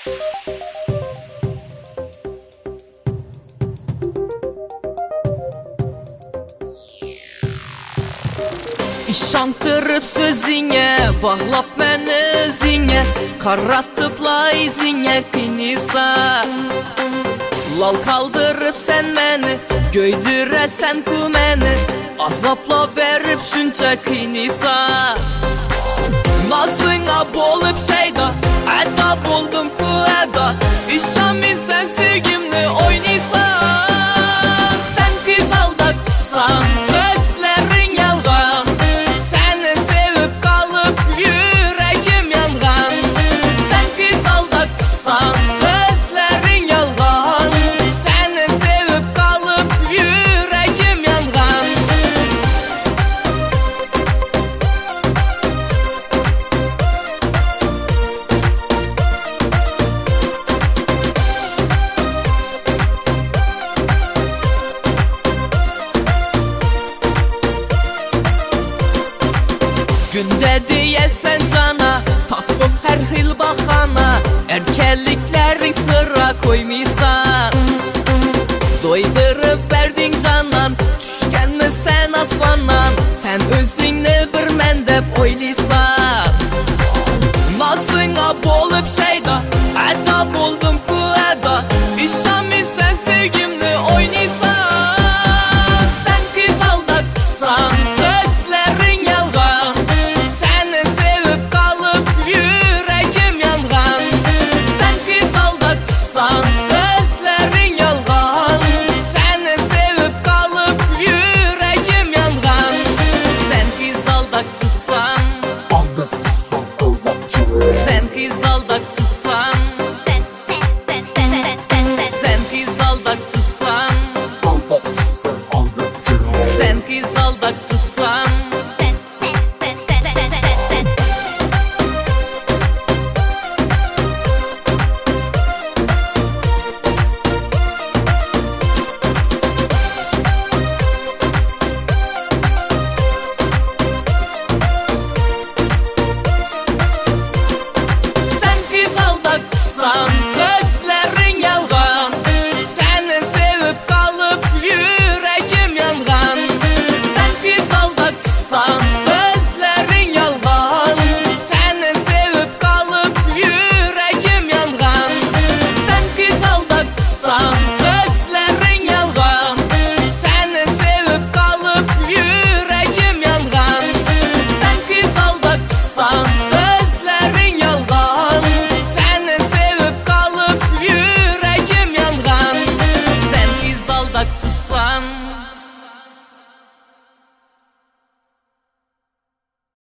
İşantırıp sözüne, bağlap məni özüne, qarrattıbla izine finisa. Lal kaldırıp sen məni, göydürəsən ku məni, azapla verip şunca finisa. Nazına bolup şeyda, əda buldum ku əda, İşamin sen sevgimli oynaysan. Sen kız aldaksan, sözlerin yalgan, seni sevip kalıp yüreğim yangan. Sen kız aldaksan, sözlerin yalgan, seni sevip kalıp yüreğim yangan. Günde diyesen cana, tapıp her hil baxana, erkeklikleri sıra koymuşsan. Doydurıp verdin canan, düşkənmi sen asmandan, sen özünü bir məndəb oylaysan. Nazına bolup şeyda, əda buldum ku əda, İşamin sen sevgimli oynaysan. Sen kız aldaksan, sözlerin yalgan, seni sevip kalıp yüreğim yangan. Sen kız aldaksan, sözlerin yalgan, seni sevip kalıp yüreğim yangan. Sen kız aldakçısan, sen kız aldakçısan, sen kız aldakçısan, sen kız aldakçısan. Sen kız aldakçısan,